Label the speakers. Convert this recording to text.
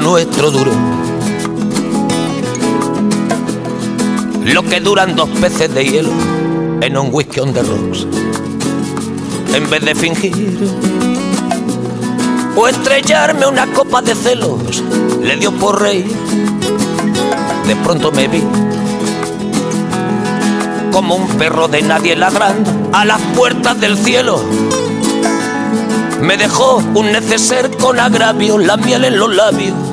Speaker 1: nuestro duró lo que duran 2 peces de hielo en un whisky on the rocks. En vez de fingir o estrellarme una copa de celos, le dio por reír. De pronto me vi como un perro de nadie ladrando a las puertas del cielo. Me dejó un neceser con agravio, la miel en los labios